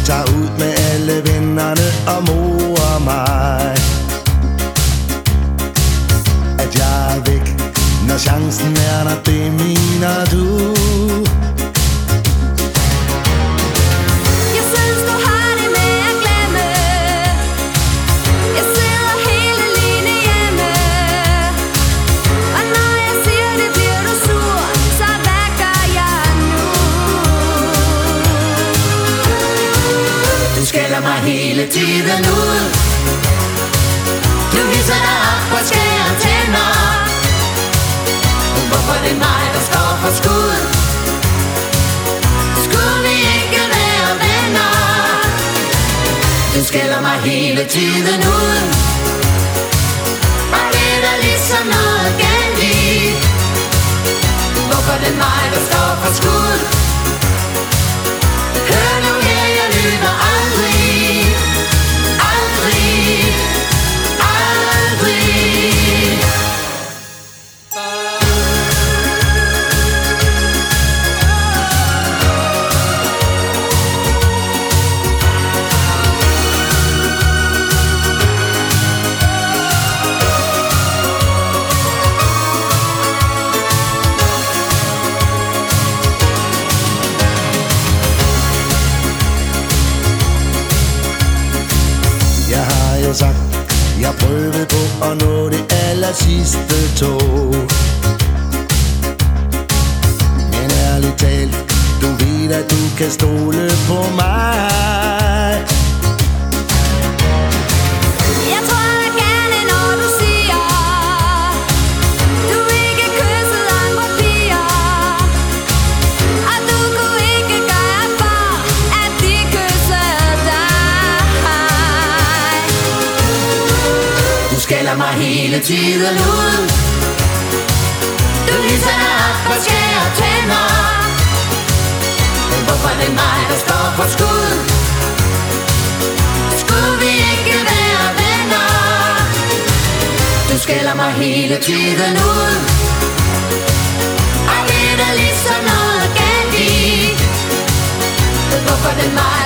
tager ud med alle vennerne og morer mig. At jeg er væk, når chancen er der, det mener du. Skælder mig hele tiden ud. Du hisser dig op og skærer tænder. Hvorfor det er mig, der står for skud? Skulle vi ikke være venner? Du skælder mig hele tiden ud. Og det er der ligesom noget galt i. Hvorfor det er mig, der står for skud? Hør nu her, jeg lyver aldrig, aldrig, aldrig. Sagt, jeg prøvede på at nå det aller sidste tog. Men ærligt talt, du ved at du kan stole på mig. Jeg tror da gerne, når du siger, du ikke kyssede andre piger, og du kunne ikke gøre for, at de kyssede dig. Du skælder mig hele tiden ud. Du hisser dig op og skærer tænder. Men hvorfor det er mig, der står for skud? Skulle vi ikke være venner? Du skælder mig hele tiden ud. Og det er der ligesom noget galt i. Hvorfor det er mig,